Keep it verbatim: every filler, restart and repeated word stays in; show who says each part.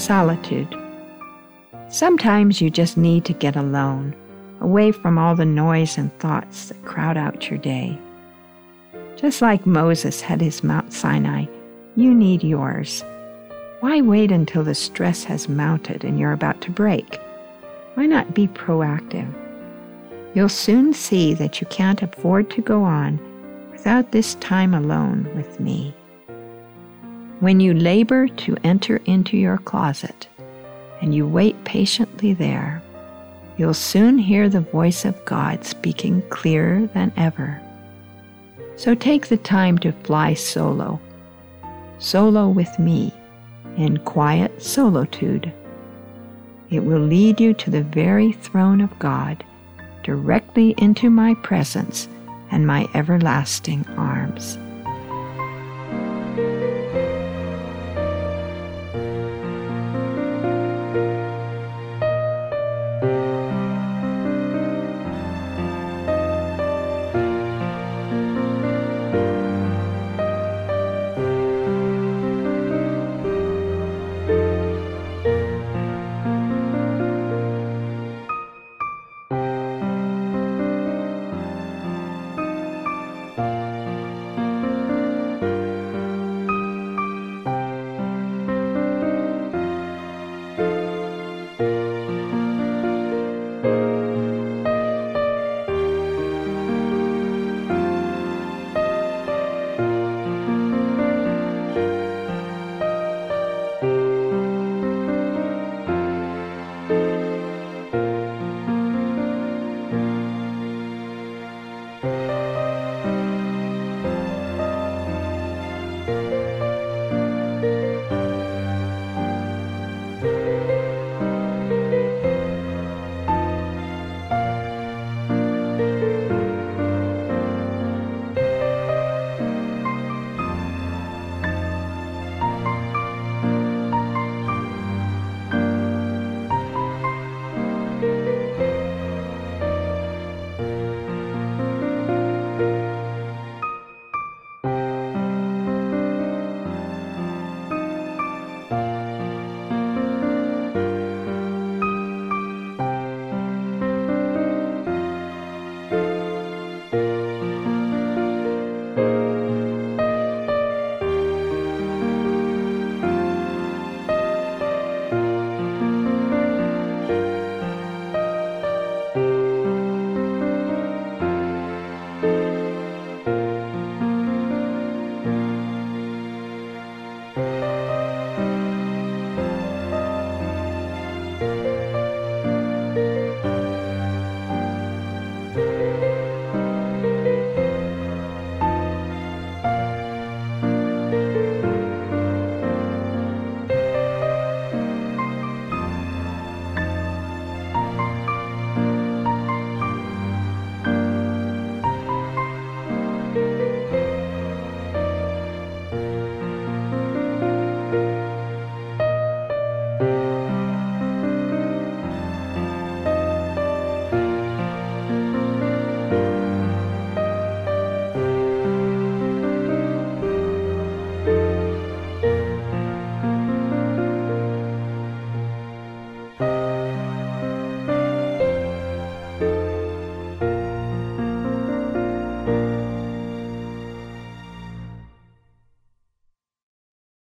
Speaker 1: solitude. Sometimes you just need to get alone, away from all the noise and thoughts that crowd out your day. Just like Moses had his Mount Sinai, you need yours. Why wait until the stress has mounted and you're about to break? Why not be proactive? You'll soon see that you can't afford to go on without this time alone with me. When you labor to enter into your closet and you wait patiently there, you'll soon hear the voice of God speaking clearer than ever. So take the time to fly solo, solo with me, in quiet solitude. It will lead you to the very throne of God, directly into my presence and my everlasting arms.